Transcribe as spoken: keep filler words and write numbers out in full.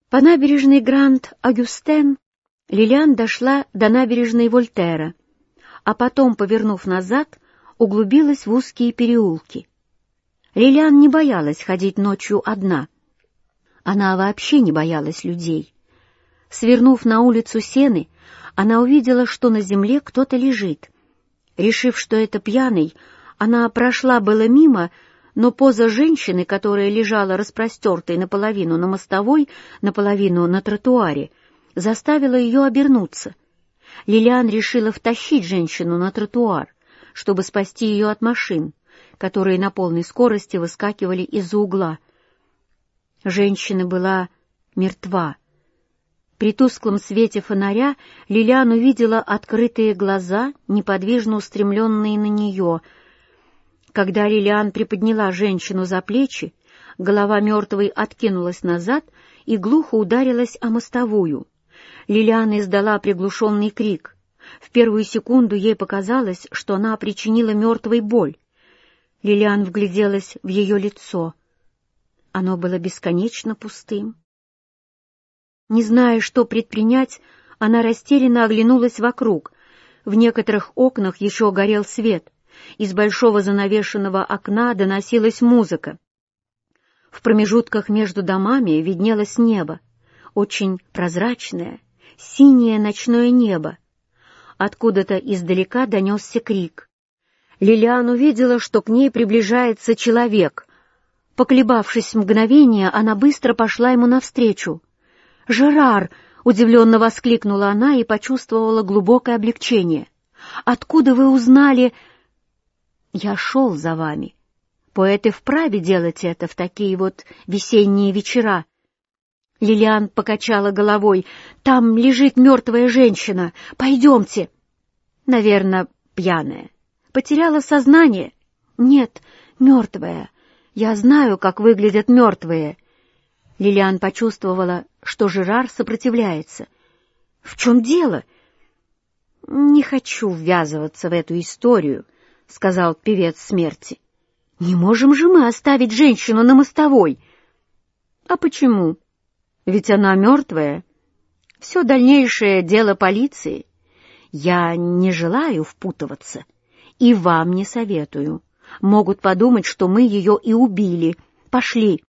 По набережной Гранд-Агюстен Лилиан дошла до набережной Вольтера, а потом, повернув назад, углубилась в узкие переулки. Лилиан не боялась ходить ночью одна. Она вообще не боялась людей. Свернув на улицу Сены, она увидела, что на земле кто-то лежит. Решив, что это пьяный, она прошла было мимо, но поза женщины, которая лежала распростертой наполовину на мостовой, наполовину на тротуаре, заставила ее обернуться. Лилиан решила втащить женщину на тротуар, чтобы спасти ее от машин, которые на полной скорости выскакивали из-за угла. Женщина была мертва. При тусклом свете фонаря Лилиан увидела открытые глаза, неподвижно устремленные на нее. Когда Лилиан приподняла женщину за плечи, голова мертвой откинулась назад и глухо ударилась о мостовую. Лилиан издала приглушенный крик. В первую секунду ей показалось, что она причинила мертвой боль. Лилиан вгляделась в ее лицо. Оно было бесконечно пустым. Не зная, что предпринять, она растерянно оглянулась вокруг. В некоторых окнах еще горел свет. Из большого занавешенного окна доносилась музыка. В промежутках между домами виднелось небо, очень прозрачное, синее ночное небо. Откуда-то издалека донесся крик. Лилиан увидела, что к ней приближается человек. Поколебавшись мгновение, она быстро пошла ему навстречу. «Жерар!» — удивленно воскликнула она и почувствовала глубокое облегчение. «Откуда вы узнали...» «Я шел за вами. Поэты вправе делать это в такие вот весенние вечера». Лилиан покачала головой. «Там лежит мертвая женщина. Пойдемте». «Наверное, пьяная. Потеряла сознание?» «Нет, мертвая. Я знаю, как выглядят мертвые». Лилиан почувствовала, что Жерар сопротивляется. «В чем дело?» «Не хочу ввязываться в эту историю», — сказал певец смерти. «Не можем же мы оставить женщину на мостовой?» «А почему? Ведь она мертвая. Все дальнейшее дело полиции. Я не желаю впутываться и вам не советую. Могут подумать, что мы ее и убили. Пошли».